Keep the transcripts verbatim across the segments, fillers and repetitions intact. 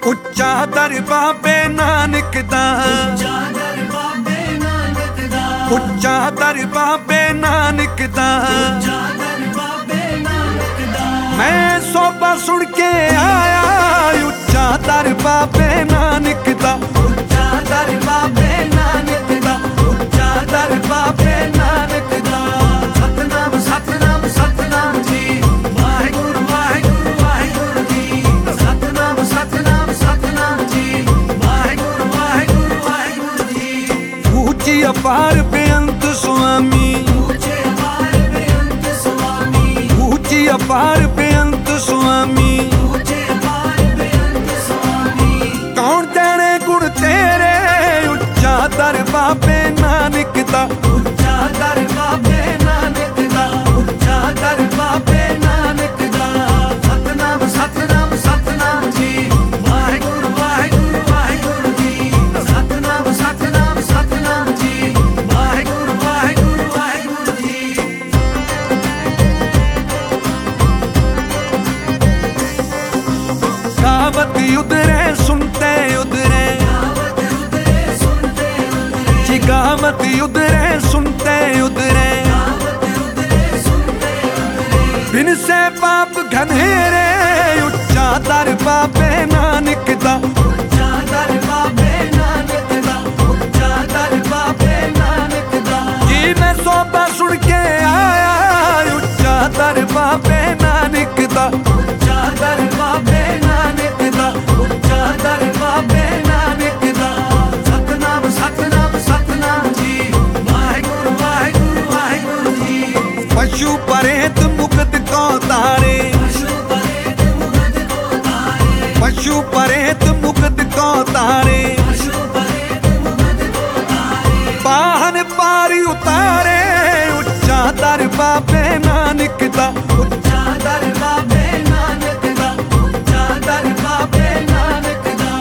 ਉੱਚਾ ਦਰ ਬਾਬੇ ਨਾਨਕ ਦਾ, ਉੱਚਾ ਦਰ ਬਾਬੇ ਨਾਨਕ ਦਾ। ਮੈਂ ਸੋਭਾ ਸੁਣ ਕੇ ਆਇਆ ਉੱਚਾ ਦਰ ਬਾਬੇ ਨਾਨਕ ਦਾ, ਉੱਚਾ ਦਰ ਬਾਬੇ ਨਾਨਕ ਦਾ, ਉੱਚਾ ਦਰ ਬਾਬੇ ਨਾਨਕ ਦਾ। ਸਤਨਾਮ ਸਤਨਾਮ ਸਤਨਾਮ ਜੀ, ਵਾਹਿਗੁਰੂ ਵਾਹਿਗੁਰੂ ਵਾਹਿਗੁਰੂ ਜੀ। ਸਤਨਾਮ ਸਤਨਾਮ ਸਤਨਾਮ ਜੀ, ਵਾਹਿਗੁਰੂ ਵਾਹਿਗੁਰੂ ਵਾਹਿਗੁਰੂ ਜੀ। ਉੱਚੀ ਅਪਾਰ ਬੇਅੰਤ ਸੁਆਮੀ, ਉੱਚੀ ਅਪਾਰ ਬੇਅੰਤ ਸੁਆਮੀ, ਉੱਚੀ ਅਪਾਰ ਬੇਅੰਤ ਸੁਆਮੀ, ਉੱਚੀ ਅਪਾਰ ਬੇਅੰਤ ਸੁਆਮੀ। ਕੌਣ ਜਾਣੇ ਗੁਣ ਤੇਰੇ ਉੱਚਾ ਦਰ ਬਾਬੇ ਨਾਨਕ ਦਾ, ਉੱਚਾ ਦਰ ਬਾਬੇ ਨਾਨਕ ਦਾ, ਉੱਚਾ ਦਰ ਬਾਬੇ ਨਾਨਕ ਦਾ। ਸਤਨਾਮ ਸਤਨਾਮ ਸਤਨਾਮ ਜੀ, ਵਾਹਿਗੁਰੂ ਵਾਹਿਗੁਰੂ ਵਾਹਿਗੁਰੂ ਜੀ। ਸਤਨਾਮ ਸਤਨਾਮ ਸਤਨਾਮ ਜੀ, ਵਾਹਿਗੁਰੂ ਵਾਹਿਗੁਰੂ ਵਾਹਿਗੁਰੂ ਜੀ। गावत उधरे सुनते उधरे, जी गावत उधरे सुनते उधरे। बिन से पाप घनेरे उच्चा दर बाबे नानक दा, उच्चा दर बाबे नानक दा, उच्चा दर बाबे नानक दा। जी मैं सोभा सुन के आया उच्चा दर बाबे नानक दा, उच्चा दर बाबे नानक दा, उच्चा दर बाबे नानक दा। सतनाम सतनाम सतनाम जी, वाहिगुरू वाहिगुरू वाहिगुरू जी। पशु परेत मुकद को तारे, पशु परेत मुकद को तारे। पाहन पारी उतारे उच्चा दर बाबे नानक दा, उच्चा दर बाबे नानक दा, उच्चा दर बाबे नानक दा।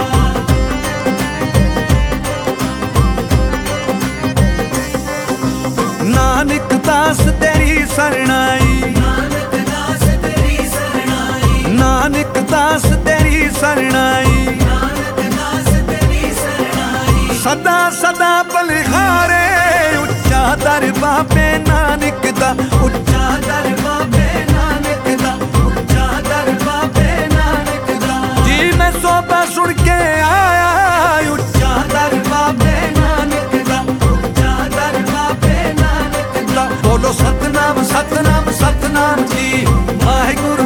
नानक दास तेरी शरणाई, नानक दास तेरी शरणाई, नानक दास तेरी शरणाई, नानक दास तेरी शरणाई। सदा सदा बलिहारे उच्चा दर बाबे नानक दा, उच्चा दर बाबे नानक दा, उच्चा दर बाबे नानक दा। जी मैं सोभा सुन के आया उच्चा दर बाबे नानक दा, उच्चा दर बाबे नानक दा। बोलो सतनाम सतनाम सतनाम जी, वाहिगुरू